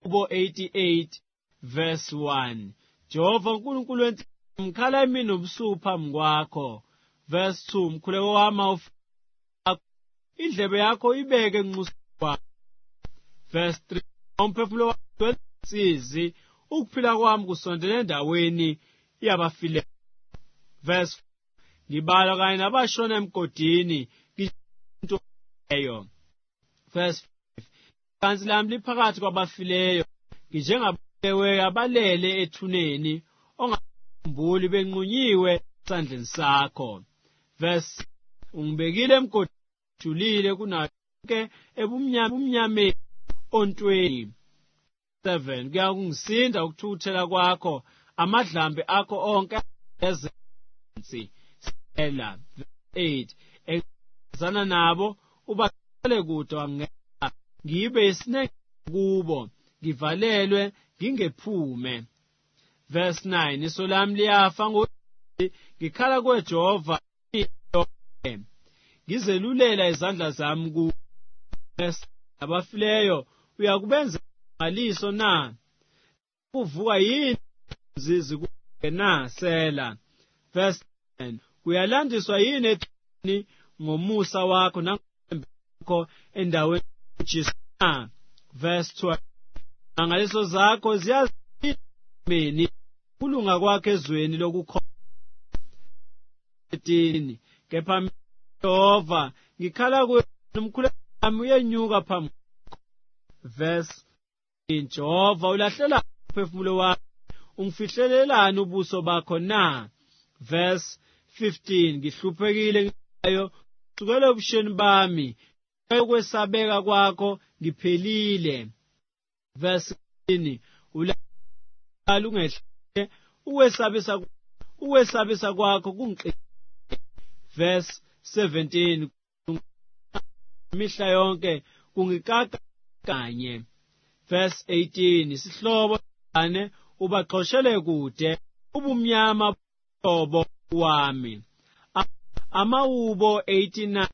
Ubo 88 verse 1. Jehova uNkulunkulu wenhlamba ngikhala emini nobusuku phambi kwakho. Verse 2. Mkhuleko wami indlebe yakho ibeke enxusweni kwakho. Verse 3. Umphefumulo wami wensizi, ukuphila kwami kusondele endaweni yabafileyo. Verse 4. Ngibala kanye nabashona emgodini ngisho leyo. Verse 5. Icansi lami liphakathi kwabafileyo, nginjengababewe abalele ethuneni, ongakhumbuli benqunyiwe esandleni sakho. Verse 6. Ungibekile emgodini ojulile kunonke ebumnyameni ontweni. 7. Kuyangisinda ukuthukuthela kwakho, amadlambe akho onke ezensi. Sela. 8. Engizana nabo ubaqale kude wangena, ngibe isinenge kubo, ngivalelwe ngingephume. Verse 9. Iso lami liyafa ngokuthi ngikhala kuJehova, ngizelulela izandla zami kuwe. Verse 10. Abafileyo uyakubenza ngaliso na? Kuvuka yini zikuke na? Sela. Verse 10. Uyalandiswa yini ethini ngomusa wakho nangothemba lwakho endaweni ejisana? Verse 12. Ngaleso zakho ziyazimini kulunga kwakho ezweni lokukholwa. 13. Kepha Jehova ngikhala kuwe, nomkhuleko wami uyenyuka phambi kwakho. Verse 13. Jehova ulahlela umphefumulo wami, ungifihlelelani ubuso bakho na? Verse 15. Ngihluphekile ngayo kusukela ebusheni bami, ukwesabeka kwakho ngiphelile. Verse 16. Ulahlela ungehlele, ukwesabisa kwakho kungiqedile. Verse 17. Imihla yonke kungikaka kanye. Verse 18. Isihlobo sane ubaxoshele kude, ubumnyama bobo wami. Amawubo 89